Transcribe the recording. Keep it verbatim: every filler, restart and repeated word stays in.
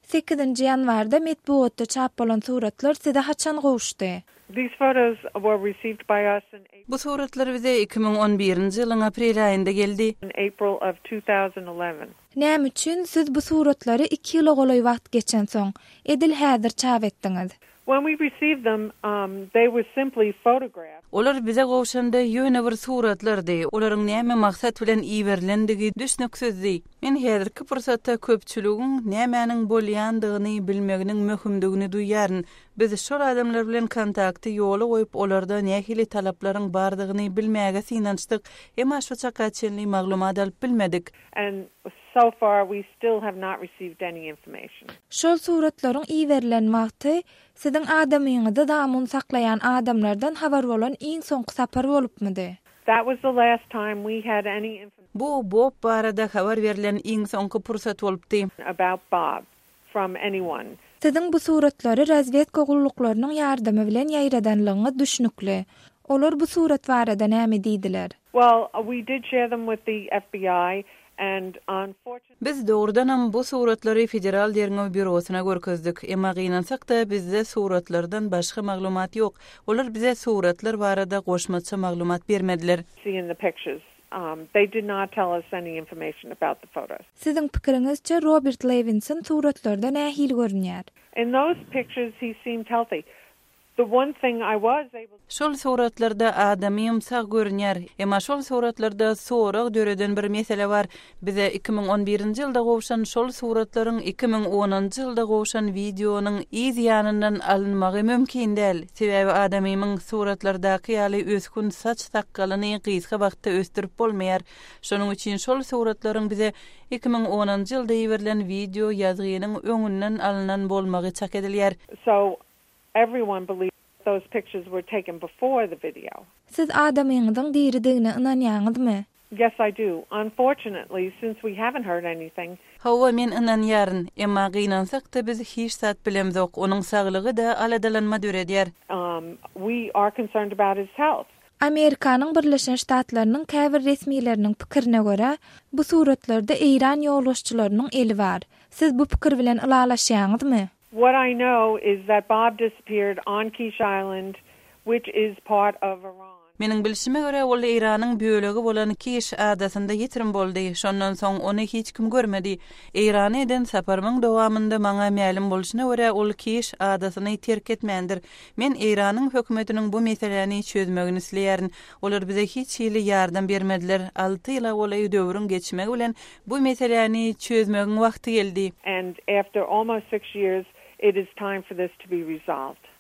sekizinji ýanwarda metbuatda çap bolan suratlar size haçan gowuşdy? These photos were received by us in Bu suratlar bize iki bin on birinji ýylyň aprel aýynda geldi. in April of two thousand eleven. Näme üçin siz bu suratlary iki ýyl goly wagt geçen soň edil häzir çap etdiňiz? When we received them, um, they were simply photographs. Olar bize gowşanda ýöne bir suratlardy. Olaryň näme maksat bilen iýerlendigi düşnüksizdi. Men häzirki pursatda köpçüligiň nämäniň bolýandygyny bilmeginiň möhümdigini duýaryn. Biz şol adamlar bilen kontakty ýoly goýup olarda nähili talaplaryň bardygyny bilmäge synançdyk. Emma şu çakaçynly maglumat alyp bilmedik. And so far, we still have not received any information. Şol suratlaryň iýerilen wagty siziň adamyňyzda damun saklayan adamlardan habar bolan iň soňky sapar bolupmydy? That was the last time we had any information Bu Bob barada habar berilen iň soňky pursat bolupdy. about Bob from anyone. Siziň bu suratlary razvedka gulluklarının ýardamy bilen ýaýradanlygyňy düşnükli. Olar bu surat barada näme diýdiler? Well, uh, we did share them with the F B I, and unfortunately, Biz doğrudanam bu suratlary federal derňew bürosuna görkezdik. Emma gynansak da bizde suratlardan başga maglumat ýok. Olar bize suratlar barada goşmaça maglumat bermediler. see in the pictures, um, they did not tell us any information about the photos. Siziň pikiriňizçe Robert Levinson suratlarda nähili görünýär? In those pictures, he seemed healthy. The one thing I was able Şol suratlarda adamy ýumsak görünýär. Emma şol suratlarda sorak döreden bir mesele bar. Bize iki bin on birinji ýylda gowşan şol suratlaryň iki bin onunji ýylda gowşan videonyň izýanyndan alınmagy mümkin däl. Sebäbi adamyň suratlardaky ýaly özkün saç sakkalyny gysga wagtda östürip bolmaýar. Şonuň üçin şol suratlaryň bize iki bin onunji ýylda ýeberilen video ýazgynyň öňünden alynan bolmagy çak edilýär. So everyone believes those pictures were taken before the video. Siz adamyňyzyň diridigine ynanýaňyzmy? Yes, I do. Unfortunately, since we haven't heard anything, Hawa men ynanýaryn, emma gynansak da biz hiç zat bilemzok. Onuň saglygy da aladalanma döredýär. um, we are concerned about his health. Amerikanyň Birleşen Ştatlarynyň käbir resmiýetleriniň pikirine görä, bu suratlarda Eýran ýoluşçylarynyň eli bar. Siz bu pikir bilen ylalaşýaňyzmy? What I know is that Bob disappeared on Kish Island, which is part of Iran. Meniň bilişime görä ol Eýranyň bölegi bolan Kiş adasynda ýetirim boldy. Şondan soň ony hiç kim görmedi. Eýrany eden saparmyň dowamında maňa ma'lum bolşyna görä ol Kiş adasyny terk etmendir. Men Eýranyň hökümetiniň bu meseleni çözmegini isleýärin. Olar bize hiç ýyly ýardam bermediler. alty ýyla bolay döwrüň geçmegi bilen bu meseleni çözmegiň wagty geldi. And after almost six years, it is time for this to be resolved.